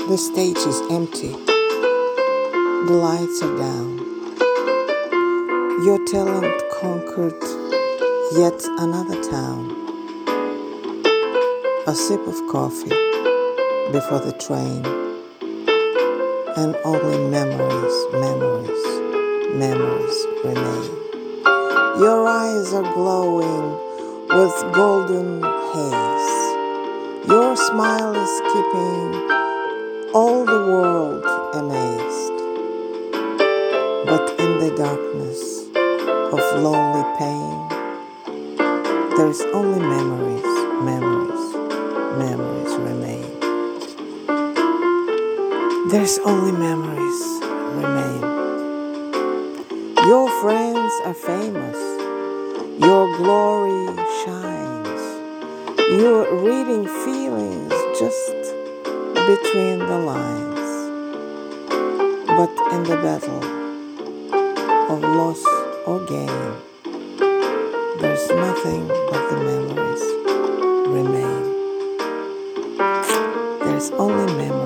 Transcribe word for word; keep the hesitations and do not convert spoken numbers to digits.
The stage is empty. The lights are down. Your talent conquered yet another town. A sip of coffee before the train, and only memories, memories, memories remain. Your eyes are glowing with golden haze. Your smile is keeping all the world amazed. But in the darkness of lonely pain, there's only memories, memories, memories remain. There's only memories remain. Your friends are famous. Your glory shines. You're reading feelings just between the lines. But in the battle of loss or gain, there's nothing but the memories remain. There's only memories.